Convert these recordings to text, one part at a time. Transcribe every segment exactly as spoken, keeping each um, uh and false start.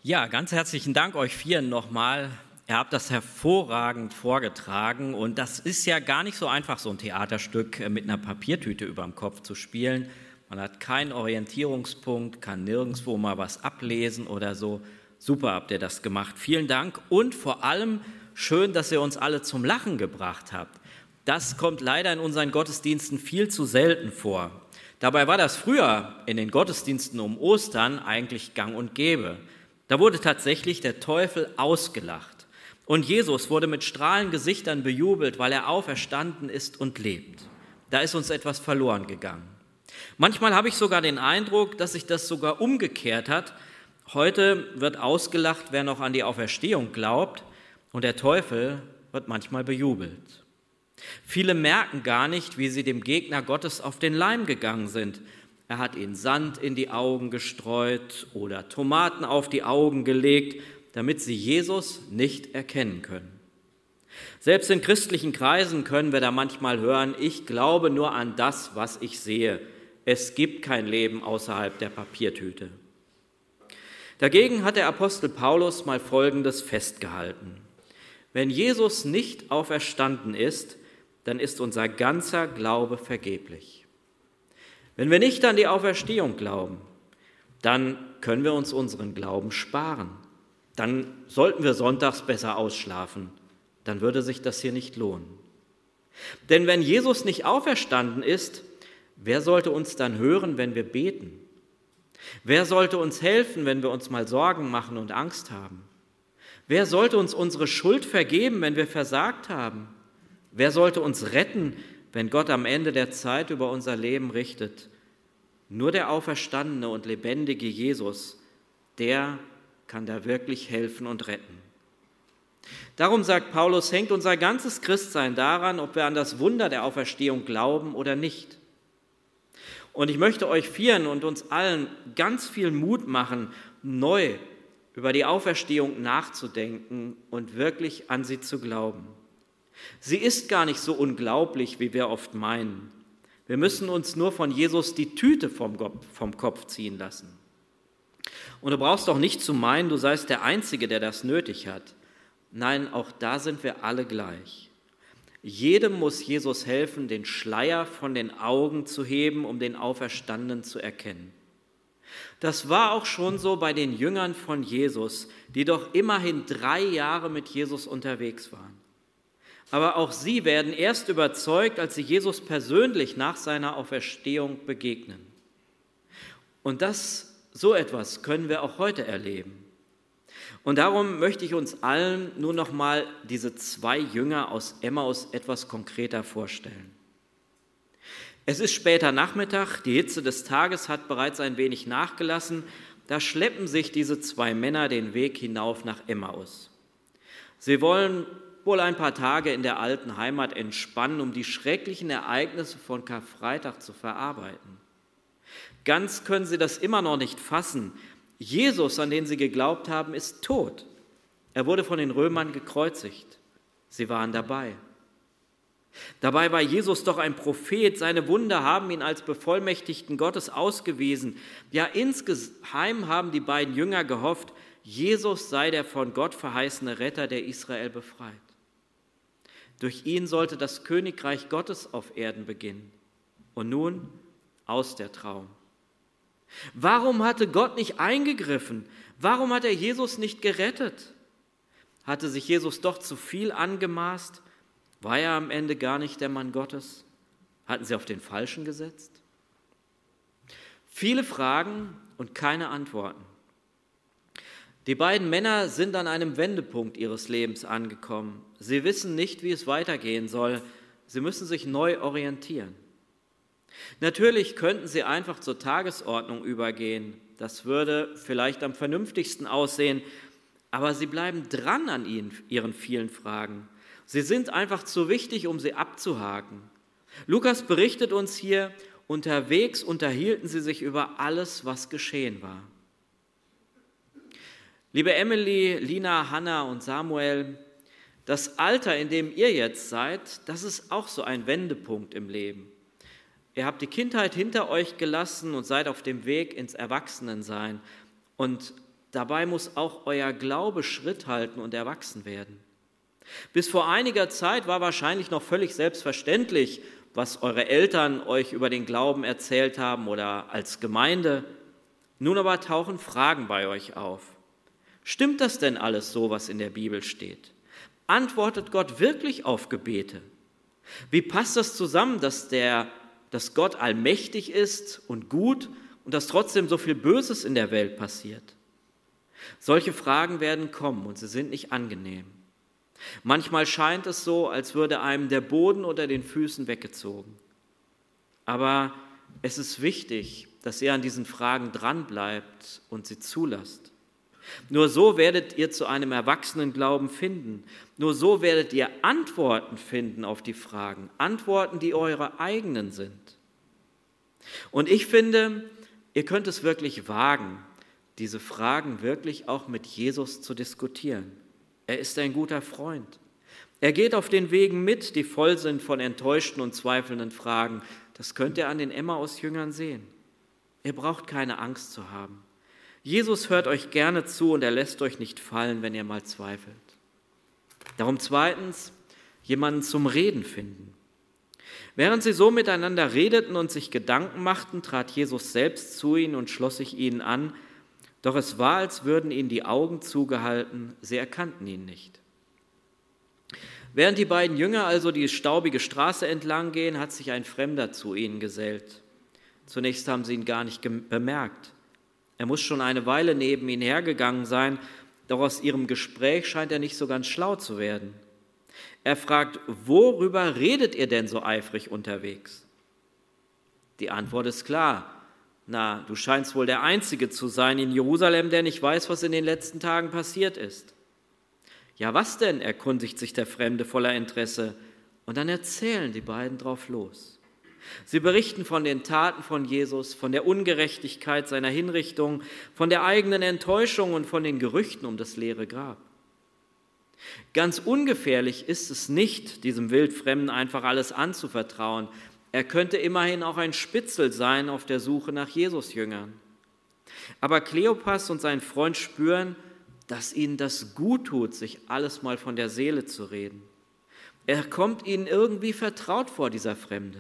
Ja, ganz herzlichen Dank euch vieren nochmal. Ihr habt das hervorragend vorgetragen und das ist ja gar nicht so einfach, so ein Theaterstück mit einer Papiertüte über dem Kopf zu spielen. Man hat keinen Orientierungspunkt, kann nirgendwo mal was ablesen oder so. Super habt ihr das gemacht. Vielen Dank und vor allem schön, dass ihr uns alle zum Lachen gebracht habt. Das kommt leider in unseren Gottesdiensten viel zu selten vor. Dabei war das früher in den Gottesdiensten um Ostern eigentlich gang und gäbe. Da wurde tatsächlich der Teufel ausgelacht und Jesus wurde mit strahlenden Gesichtern bejubelt, weil er auferstanden ist und lebt. Da ist uns etwas verloren gegangen. Manchmal habe ich sogar den Eindruck, dass sich das sogar umgekehrt hat. Heute wird ausgelacht, wer noch an die Auferstehung glaubt, und der Teufel wird manchmal bejubelt. Viele merken gar nicht, wie sie dem Gegner Gottes auf den Leim gegangen sind. Er hat ihnen Sand in die Augen gestreut oder Tomaten auf die Augen gelegt, damit sie Jesus nicht erkennen können. Selbst in christlichen Kreisen können wir da manchmal hören, ich glaube nur an das, was ich sehe. Es gibt kein Leben außerhalb der Papiertüte. Dagegen hat der Apostel Paulus mal Folgendes festgehalten. Wenn Jesus nicht auferstanden ist, dann ist unser ganzer Glaube vergeblich. Wenn wir nicht an die Auferstehung glauben, dann können wir uns unseren Glauben sparen. Dann sollten wir sonntags besser ausschlafen. Dann würde sich das hier nicht lohnen. Denn wenn Jesus nicht auferstanden ist, wer sollte uns dann hören, wenn wir beten? Wer sollte uns helfen, wenn wir uns mal Sorgen machen und Angst haben? Wer sollte uns unsere Schuld vergeben, wenn wir versagt haben? Wer sollte uns retten, wenn Gott am Ende der Zeit über unser Leben richtet? Nur der auferstandene und lebendige Jesus, der kann da wirklich helfen und retten. Darum sagt Paulus, hängt unser ganzes Christsein daran, ob wir an das Wunder der Auferstehung glauben oder nicht. Und ich möchte euch vieren und uns allen ganz viel Mut machen, neu über die Auferstehung nachzudenken und wirklich an sie zu glauben. Sie ist gar nicht so unglaublich, wie wir oft meinen. Wir müssen uns nur von Jesus die Tüte vom Kopf ziehen lassen. Und du brauchst doch nicht zu meinen, du seist der Einzige, der das nötig hat. Nein, auch da sind wir alle gleich. Jedem muss Jesus helfen, den Schleier von den Augen zu heben, um den Auferstandenen zu erkennen. Das war auch schon so bei den Jüngern von Jesus, die doch immerhin drei Jahre mit Jesus unterwegs waren. Aber auch sie werden erst überzeugt, als sie Jesus persönlich nach seiner Auferstehung begegnen. Und das, so etwas können wir auch heute erleben. Und darum möchte ich uns allen nur noch mal diese zwei Jünger aus Emmaus etwas konkreter vorstellen. Es ist später Nachmittag, die Hitze des Tages hat bereits ein wenig nachgelassen. Da schleppen sich diese zwei Männer den Weg hinauf nach Emmaus. Sie wollen wohl ein paar Tage in der alten Heimat entspannen, um die schrecklichen Ereignisse von Karfreitag zu verarbeiten. Ganz können sie das immer noch nicht fassen. Jesus, an den sie geglaubt haben, ist tot. Er wurde von den Römern gekreuzigt. Sie waren dabei. Dabei war Jesus doch ein Prophet. Seine Wunder haben ihn als Bevollmächtigten Gottes ausgewiesen. Ja, insgeheim haben die beiden Jünger gehofft, Jesus sei der von Gott verheißene Retter, der Israel befreit. Durch ihn sollte das Königreich Gottes auf Erden beginnen. Und nun aus der Traum. Warum hatte Gott nicht eingegriffen? Warum hat er Jesus nicht gerettet? Hatte sich Jesus doch zu viel angemaßt? War er am Ende gar nicht der Mann Gottes? Hatten sie auf den Falschen gesetzt? Viele Fragen und keine Antworten. Die beiden Männer sind an einem Wendepunkt ihres Lebens angekommen. Sie wissen nicht, wie es weitergehen soll. Sie müssen sich neu orientieren. Natürlich könnten sie einfach zur Tagesordnung übergehen. Das würde vielleicht am vernünftigsten aussehen, aber sie bleiben dran an ihnen, ihren vielen Fragen. Sie sind einfach zu wichtig, um sie abzuhaken. Lukas berichtet uns hier, unterwegs unterhielten sie sich über alles, was geschehen war. Liebe Emily, Lina, Hannah und Samuel, das Alter, in dem ihr jetzt seid, das ist auch so ein Wendepunkt im Leben. Ihr habt die Kindheit hinter euch gelassen und seid auf dem Weg ins Erwachsenensein. Und Dabei muss auch euer Glaube Schritt halten und erwachsen werden. Bis vor einiger Zeit war wahrscheinlich noch völlig selbstverständlich, was eure Eltern euch über den Glauben erzählt haben oder als Gemeinde. Nun aber tauchen Fragen bei euch auf. Stimmt das denn alles so, was in der Bibel steht? Antwortet Gott wirklich auf Gebete? Wie passt das zusammen, dass, der, dass Gott allmächtig ist und gut und dass trotzdem so viel Böses in der Welt passiert? Solche Fragen werden kommen und sie sind nicht angenehm. Manchmal scheint es so, als würde einem der Boden unter den Füßen weggezogen. Aber es ist wichtig, dass ihr an diesen Fragen dranbleibt und sie zulasst. Nur so werdet ihr zu einem erwachsenen Glauben finden. Nur so werdet ihr Antworten finden auf die Fragen. Antworten, die eure eigenen sind. Und ich finde, ihr könnt es wirklich wagen, diese Fragen wirklich auch mit Jesus zu diskutieren. Er ist ein guter Freund. Er geht auf den Wegen mit, die voll sind von enttäuschten und zweifelnden Fragen. Das könnt ihr an den Emmaus-Jüngern sehen. Ihr braucht keine Angst zu haben. Jesus hört euch gerne zu und er lässt euch nicht fallen, wenn ihr mal zweifelt. Darum zweitens, jemanden zum Reden finden. Während sie so miteinander redeten und sich Gedanken machten, trat Jesus selbst zu ihnen und schloss sich ihnen an. Doch es war, als würden ihnen die Augen zugehalten, sie erkannten ihn nicht. Während die beiden Jünger also die staubige Straße entlang gehen, hat sich ein Fremder zu ihnen gesellt. Zunächst haben sie ihn gar nicht bemerkt. Er muss schon eine Weile neben ihnen hergegangen sein, doch aus ihrem Gespräch scheint er nicht so ganz schlau zu werden. Er fragt, worüber redet ihr denn so eifrig unterwegs? Die Antwort ist klar. Na, du scheinst wohl der Einzige zu sein in Jerusalem, der nicht weiß, was in den letzten Tagen passiert ist. Ja, was denn, erkundigt sich der Fremde voller Interesse. Und dann erzählen die beiden drauf los. Sie berichten von den Taten von Jesus, von der Ungerechtigkeit seiner Hinrichtung, von der eigenen Enttäuschung und von den Gerüchten um das leere Grab. Ganz ungefährlich ist es nicht, diesem Wildfremden einfach alles anzuvertrauen. Er könnte immerhin auch ein Spitzel sein auf der Suche nach Jesus-Jüngern. Aber Kleopas und sein Freund spüren, dass ihnen das gut tut, sich alles mal von der Seele zu reden. Er kommt ihnen irgendwie vertraut vor, dieser Fremde.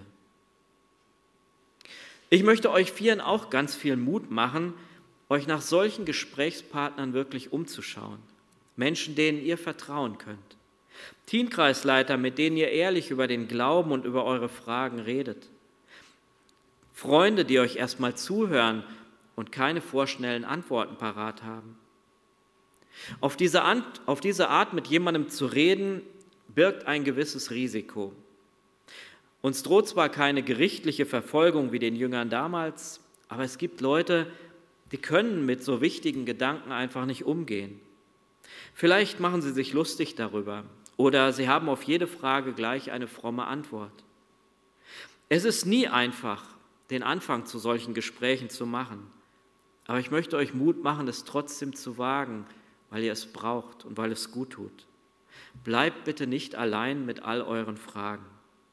Ich möchte euch Vieren auch ganz viel Mut machen, euch nach solchen Gesprächspartnern wirklich umzuschauen. Menschen, denen ihr vertrauen könnt. Teenkreisleiter, mit denen ihr ehrlich über den Glauben und über eure Fragen redet. Freunde, die euch erstmal zuhören und keine vorschnellen Antworten parat haben. Auf diese, Ant- auf diese Art, mit jemandem zu reden, birgt ein gewisses Risiko. Uns droht zwar keine gerichtliche Verfolgung wie den Jüngern damals, aber es gibt Leute, die können mit so wichtigen Gedanken einfach nicht umgehen. Vielleicht machen sie sich lustig darüber oder sie haben auf jede Frage gleich eine fromme Antwort. Es ist nie einfach, den Anfang zu solchen Gesprächen zu machen, aber ich möchte euch Mut machen, es trotzdem zu wagen, weil ihr es braucht und weil es gut tut. Bleibt bitte nicht allein mit all euren Fragen.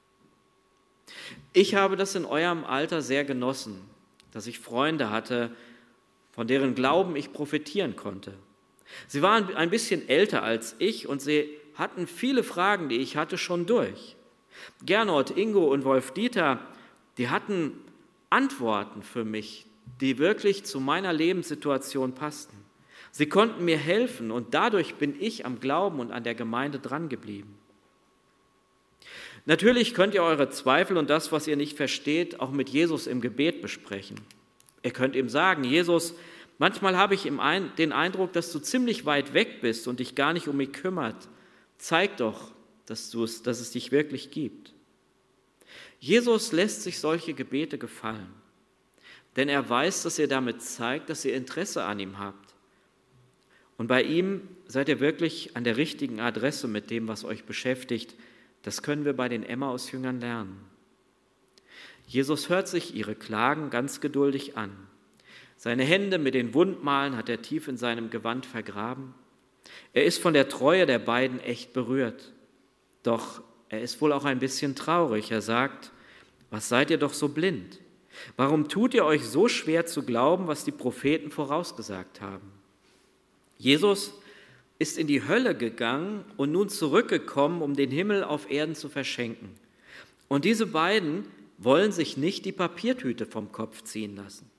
Ich habe das in eurem Alter sehr genossen, dass ich Freunde hatte, von deren Glauben ich profitieren konnte. Sie waren ein bisschen älter als ich und sie hatten viele Fragen, die ich hatte, schon durch. Gernot, Ingo und Wolf-Dieter, die hatten Antworten für mich, die wirklich zu meiner Lebenssituation passten. Sie konnten mir helfen und dadurch bin ich am Glauben und an der Gemeinde drangeblieben. Natürlich könnt ihr eure Zweifel und das, was ihr nicht versteht, auch mit Jesus im Gebet besprechen. Ihr könnt ihm sagen, Jesus, manchmal habe ich den Eindruck, dass du ziemlich weit weg bist und dich gar nicht um mich kümmert. Zeig doch, dass, du es, dass es dich wirklich gibt. Jesus lässt sich solche Gebete gefallen, denn er weiß, dass ihr damit zeigt, dass ihr Interesse an ihm habt. Und bei ihm seid ihr wirklich an der richtigen Adresse mit dem, was euch beschäftigt. Das können wir bei den Emmaus-Jüngern lernen. Jesus hört sich ihre Klagen ganz geduldig an. Seine Hände mit den Wundmalen hat er tief in seinem Gewand vergraben. Er ist von der Treue der beiden echt berührt. Doch er ist wohl auch ein bisschen traurig. Er sagt, was seid ihr doch so blind? Warum tut ihr euch so schwer zu glauben, was die Propheten vorausgesagt haben? Jesus ist in die Hölle gegangen und nun zurückgekommen, um den Himmel auf Erden zu verschenken. Und diese beiden wollen sich nicht die Papiertüte vom Kopf ziehen lassen.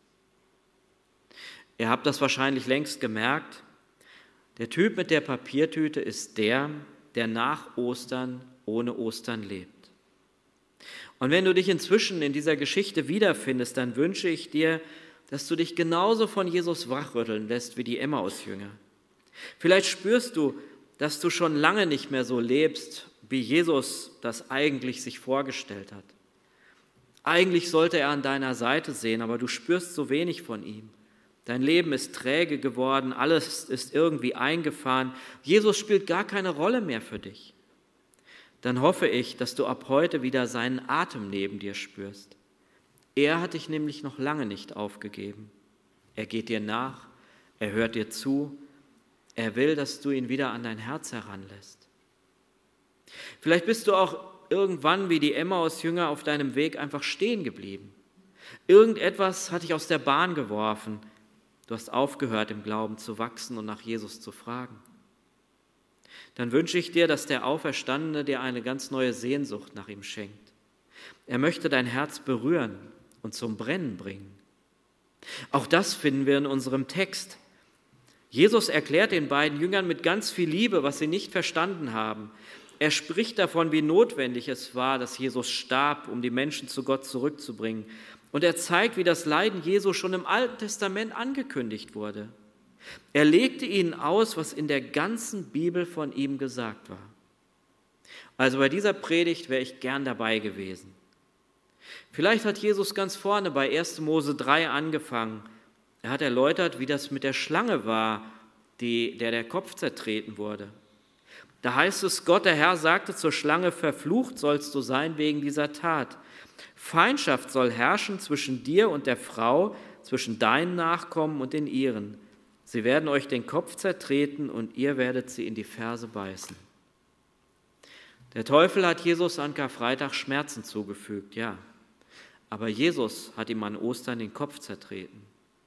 Ihr habt das wahrscheinlich längst gemerkt. Der Typ mit der Papiertüte ist der, der nach Ostern ohne Ostern lebt. Und wenn du dich inzwischen in dieser Geschichte wiederfindest, dann wünsche ich dir, dass du dich genauso von Jesus wachrütteln lässt wie die Emmaus-Jünger. Vielleicht spürst du, dass du schon lange nicht mehr so lebst, wie Jesus das eigentlich sich vorgestellt hat. Eigentlich sollte er an deiner Seite sehen, aber du spürst so wenig von ihm. Dein Leben ist träge geworden, alles ist irgendwie eingefahren. Jesus spielt gar keine Rolle mehr für dich. Dann hoffe ich, dass du ab heute wieder seinen Atem neben dir spürst. Er hat dich nämlich noch lange nicht aufgegeben. Er geht dir nach, er hört dir zu, er will, dass du ihn wieder an dein Herz heranlässt. Vielleicht bist du auch irgendwann wie die Emmaus-Jünger auf deinem Weg einfach stehen geblieben. Irgendetwas hat dich aus der Bahn geworfen. Du hast aufgehört, im Glauben zu wachsen und nach Jesus zu fragen. Dann wünsche ich dir, dass der Auferstandene dir eine ganz neue Sehnsucht nach ihm schenkt. Er möchte dein Herz berühren und zum Brennen bringen. Auch das finden wir in unserem Text. Jesus erklärt den beiden Jüngern mit ganz viel Liebe, was sie nicht verstanden haben. Er spricht davon, wie notwendig es war, dass Jesus starb, um die Menschen zu Gott zurückzubringen. Und er zeigt, wie das Leiden Jesu schon im Alten Testament angekündigt wurde. Er legte ihnen aus, was in der ganzen Bibel von ihm gesagt war. Also bei dieser Predigt wäre ich gern dabei gewesen. Vielleicht hat Jesus ganz vorne bei erster Mose drei angefangen. Er hat erläutert, wie das mit der Schlange war, die, der der Kopf zertreten wurde. Da heißt es, Gott, der Herr, sagte zur Schlange, verflucht sollst du sein wegen dieser Tat. Feindschaft soll herrschen zwischen dir und der Frau, zwischen deinen Nachkommen und den ihren. Sie werden euch den Kopf zertreten und ihr werdet sie in die Ferse beißen. Der Teufel hat Jesus an Karfreitag Schmerzen zugefügt, ja. Aber Jesus hat ihm an Ostern den Kopf zertreten.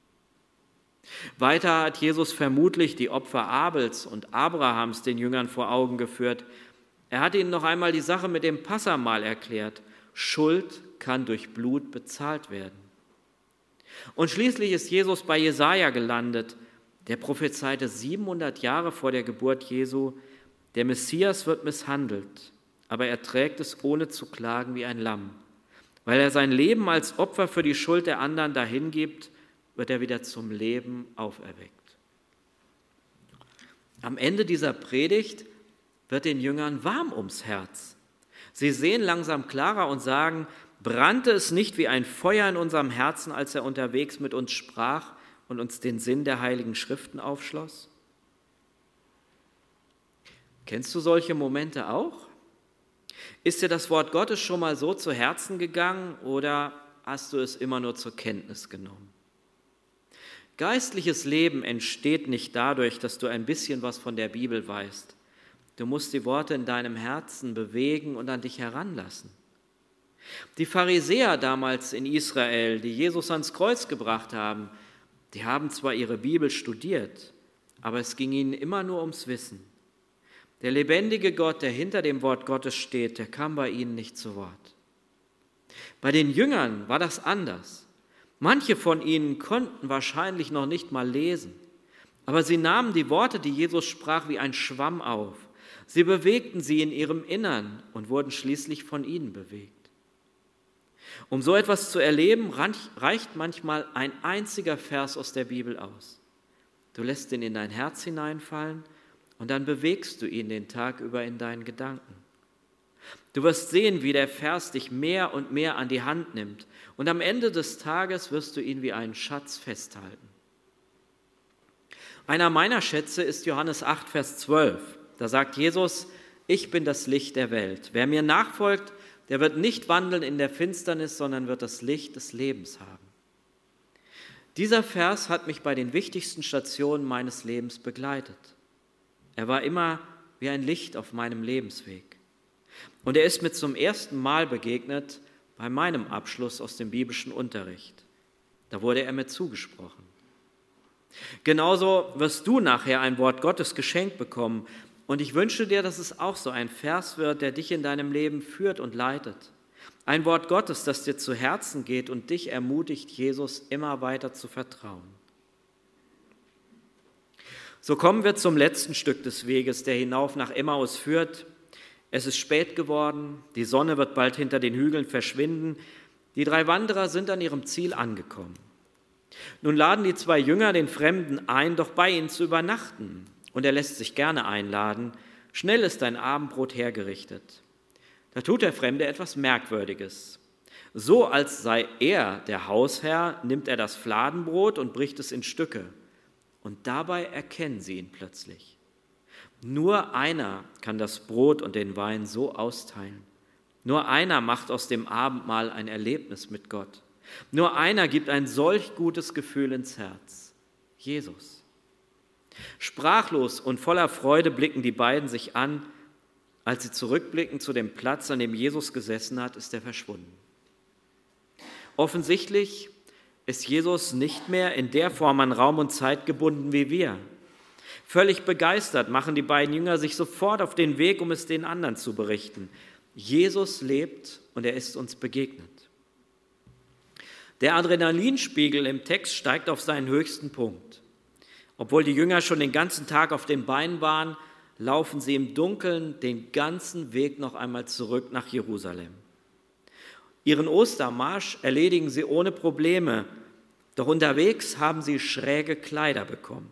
Weiter hat Jesus vermutlich die Opfer Abels und Abrahams den Jüngern vor Augen geführt. Er hat ihnen noch einmal die Sache mit dem Passahmahl erklärt. Schuld kann durch Blut bezahlt werden. Und schließlich ist Jesus bei Jesaja gelandet. Der prophezeite siebenhundert Jahre vor der Geburt Jesu, der Messias wird misshandelt, aber er trägt es ohne zu klagen wie ein Lamm. Weil er sein Leben als Opfer für die Schuld der anderen dahingibt, wird er wieder zum Leben auferweckt. Am Ende dieser Predigt wird den Jüngern warm ums Herz. Sie sehen langsam klarer und sagen, brannte es nicht wie ein Feuer in unserem Herzen, als er unterwegs mit uns sprach und uns den Sinn der Heiligen Schriften aufschloss? Kennst du solche Momente auch? Ist dir das Wort Gottes schon mal so zu Herzen gegangen oder hast du es immer nur zur Kenntnis genommen? Geistliches Leben entsteht nicht dadurch, dass du ein bisschen was von der Bibel weißt. Du musst die Worte in deinem Herzen bewegen und an dich heranlassen. Die Pharisäer damals in Israel, die Jesus ans Kreuz gebracht haben, die haben zwar ihre Bibel studiert, aber es ging ihnen immer nur ums Wissen. Der lebendige Gott, der hinter dem Wort Gottes steht, der kam bei ihnen nicht zu Wort. Bei den Jüngern war das anders. Manche von ihnen konnten wahrscheinlich noch nicht mal lesen, aber sie nahmen die Worte, die Jesus sprach, wie ein Schwamm auf. Sie bewegten sie in ihrem Innern und wurden schließlich von ihnen bewegt. Um so etwas zu erleben, reicht manchmal ein einziger Vers aus der Bibel aus. Du lässt ihn in dein Herz hineinfallen und dann bewegst du ihn den Tag über in deinen Gedanken. Du wirst sehen, wie der Vers dich mehr und mehr an die Hand nimmt und am Ende des Tages wirst du ihn wie einen Schatz festhalten. Einer meiner Schätze ist Johannes acht, Vers zwölf. Da sagt Jesus, ich bin das Licht der Welt. Wer mir nachfolgt, der wird nicht wandeln in der Finsternis, sondern wird das Licht des Lebens haben. Dieser Vers hat mich bei den wichtigsten Stationen meines Lebens begleitet. Er war immer wie ein Licht auf meinem Lebensweg. Und er ist mir zum ersten Mal begegnet bei meinem Abschluss aus dem biblischen Unterricht. Da wurde er mir zugesprochen. Genauso wirst du nachher ein Wort Gottes geschenkt bekommen. Und ich wünsche dir, dass es auch so ein Vers wird, der dich in deinem Leben führt und leitet. Ein Wort Gottes, das dir zu Herzen geht und dich ermutigt, Jesus immer weiter zu vertrauen. So kommen wir zum letzten Stück des Weges, der hinauf nach Emmaus führt. Es ist spät geworden, die Sonne wird bald hinter den Hügeln verschwinden. Die drei Wanderer sind an ihrem Ziel angekommen. Nun laden die zwei Jünger den Fremden ein, doch bei ihnen zu übernachten. Und er lässt sich gerne einladen. Schnell ist ein Abendbrot hergerichtet. Da tut der Fremde etwas Merkwürdiges. So als sei er der Hausherr, nimmt er das Fladenbrot und bricht es in Stücke. Und dabei erkennen sie ihn plötzlich. Nur einer kann das Brot und den Wein so austeilen. Nur einer macht aus dem Abendmahl ein Erlebnis mit Gott. Nur einer gibt ein solch gutes Gefühl ins Herz: Jesus. Sprachlos und voller Freude blicken die beiden sich an. Als sie zurückblicken zu dem Platz, an dem Jesus gesessen hat, ist er verschwunden. Offensichtlich ist Jesus nicht mehr in der Form an Raum und Zeit gebunden wie wir. Völlig begeistert machen die beiden Jünger sich sofort auf den Weg, um es den anderen zu berichten. Jesus lebt und er ist uns begegnet. Der Adrenalinspiegel im Text steigt auf seinen höchsten Punkt. Obwohl die Jünger schon den ganzen Tag auf den Beinen waren, laufen sie im Dunkeln den ganzen Weg noch einmal zurück nach Jerusalem. Ihren Ostermarsch erledigen sie ohne Probleme, doch unterwegs haben sie schräge Kleider bekommen.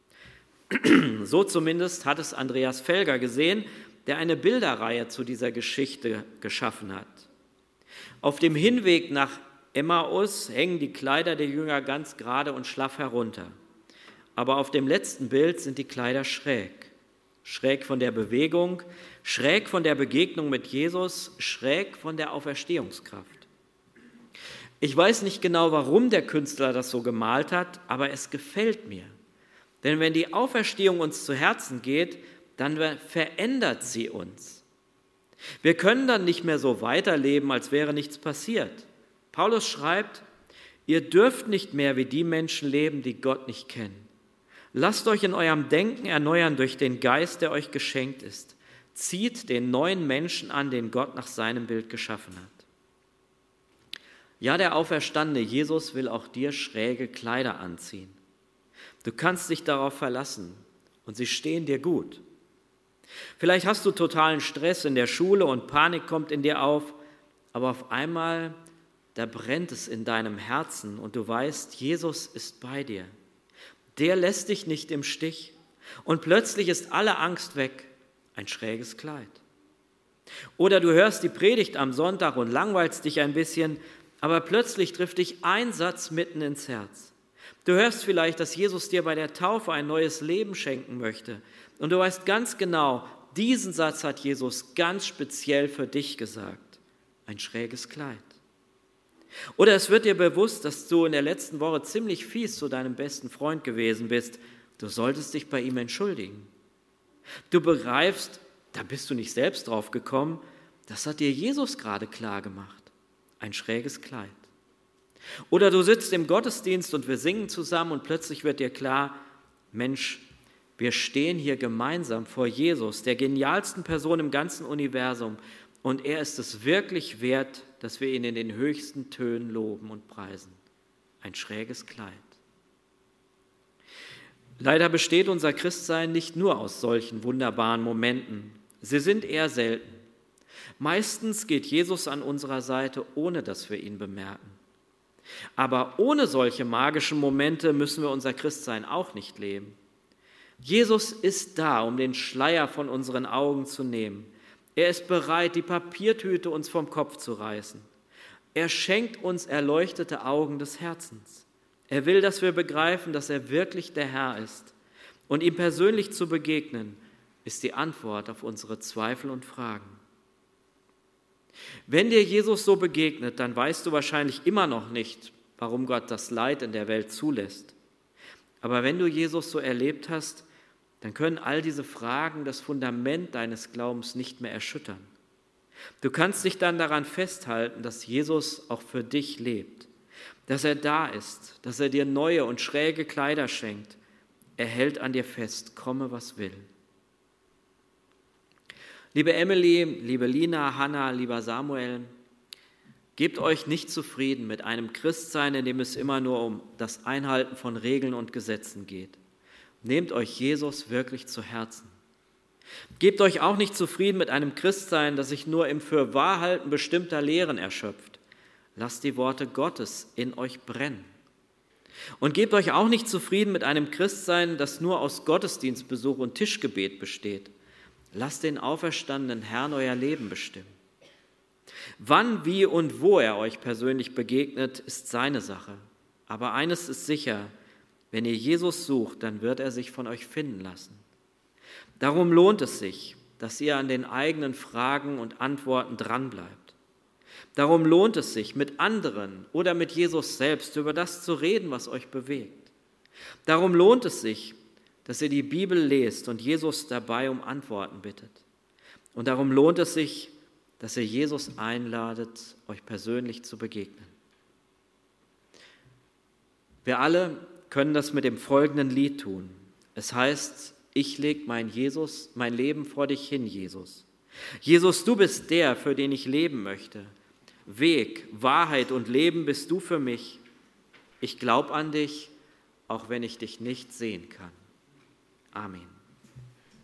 So zumindest hat es Andreas Felger gesehen, der eine Bilderreihe zu dieser Geschichte geschaffen hat. Auf dem Hinweg nach Emmaus hängen die Kleider der Jünger ganz gerade und schlaff herunter. Aber auf dem letzten Bild sind die Kleider schräg. Schräg von der Bewegung, schräg von der Begegnung mit Jesus, schräg von der Auferstehungskraft. Ich weiß nicht genau, warum der Künstler das so gemalt hat, aber es gefällt mir. Denn wenn die Auferstehung uns zu Herzen geht, dann verändert sie uns. Wir können dann nicht mehr so weiterleben, als wäre nichts passiert. Paulus schreibt: Ihr dürft nicht mehr wie die Menschen leben, die Gott nicht kennen. Lasst euch in eurem Denken erneuern durch den Geist, der euch geschenkt ist. Zieht den neuen Menschen an, den Gott nach seinem Bild geschaffen hat. Ja, der auferstandene Jesus will auch dir schräge Kleider anziehen. Du kannst dich darauf verlassen und sie stehen dir gut. Vielleicht hast du totalen Stress in der Schule und Panik kommt in dir auf, aber auf einmal, da brennt es in deinem Herzen und du weißt, Jesus ist bei dir. Der lässt dich nicht im Stich und plötzlich ist alle Angst weg, ein schräges Kleid. Oder du hörst die Predigt am Sonntag und langweilst dich ein bisschen, aber plötzlich trifft dich ein Satz mitten ins Herz. Du hörst vielleicht, dass Jesus dir bei der Taufe ein neues Leben schenken möchte und du weißt ganz genau, diesen Satz hat Jesus ganz speziell für dich gesagt, ein schräges Kleid. Oder es wird dir bewusst, dass du in der letzten Woche ziemlich fies zu deinem besten Freund gewesen bist. Du solltest dich bei ihm entschuldigen. Du begreifst, da bist du nicht selbst drauf gekommen, das hat dir Jesus gerade klar gemacht. Ein schräges Kleid. Oder du sitzt im Gottesdienst und wir singen zusammen und plötzlich wird dir klar, Mensch, wir stehen hier gemeinsam vor Jesus, der genialsten Person im ganzen Universum. Und er ist es wirklich wert, dass wir ihn in den höchsten Tönen loben und preisen. Ein schräges Kleid. Leider besteht unser Christsein nicht nur aus solchen wunderbaren Momenten. Sie sind eher selten. Meistens geht Jesus an unserer Seite, ohne dass wir ihn bemerken. Aber ohne solche magischen Momente müssen wir unser Christsein auch nicht leben. Jesus ist da, um den Schleier von unseren Augen zu nehmen. Er ist bereit, die Papiertüte uns vom Kopf zu reißen. Er schenkt uns erleuchtete Augen des Herzens. Er will, dass wir begreifen, dass er wirklich der Herr ist. Und ihm persönlich zu begegnen, ist die Antwort auf unsere Zweifel und Fragen. Wenn dir Jesus so begegnet, dann weißt du wahrscheinlich immer noch nicht, warum Gott das Leid in der Welt zulässt. Aber wenn du Jesus so erlebt hast, dann können all diese Fragen das Fundament deines Glaubens nicht mehr erschüttern. Du kannst dich dann daran festhalten, dass Jesus auch für dich lebt, dass er da ist, dass er dir neue und schräge Kleider schenkt Er hält an dir fest, komme was will. Liebe Emily, liebe Lina, Hanna, lieber Samuel, gebt euch nicht zufrieden mit einem Christsein, in dem es immer nur um das Einhalten von Regeln und Gesetzen geht. Nehmt euch Jesus wirklich zu Herzen. Gebt euch auch nicht zufrieden mit einem Christsein, das sich nur im Fürwahrhalten bestimmter Lehren erschöpft. Lasst die Worte Gottes in euch brennen. Und gebt euch auch nicht zufrieden mit einem Christsein, das nur aus Gottesdienstbesuch und Tischgebet besteht. Lasst den auferstandenen Herrn euer Leben bestimmen. Wann, wie und wo er euch persönlich begegnet, ist seine Sache. Aber eines ist sicher, wenn ihr Jesus sucht, dann wird er sich von euch finden lassen. Darum lohnt es sich, dass ihr an den eigenen Fragen und Antworten dranbleibt. Darum lohnt es sich, mit anderen oder mit Jesus selbst über das zu reden, was euch bewegt. Darum lohnt es sich, dass ihr die Bibel lest und Jesus dabei um Antworten bittet. Und darum lohnt es sich, dass ihr Jesus einladet, euch persönlich zu begegnen. Wir alle können das mit dem folgenden Lied tun. Es heißt, ich leg mein Jesus, mein Leben vor dich hin, Jesus. Jesus, du bist der, für den ich leben möchte. Weg, Wahrheit und Leben bist du für mich. Ich glaub an dich, auch wenn ich dich nicht sehen kann. Amen.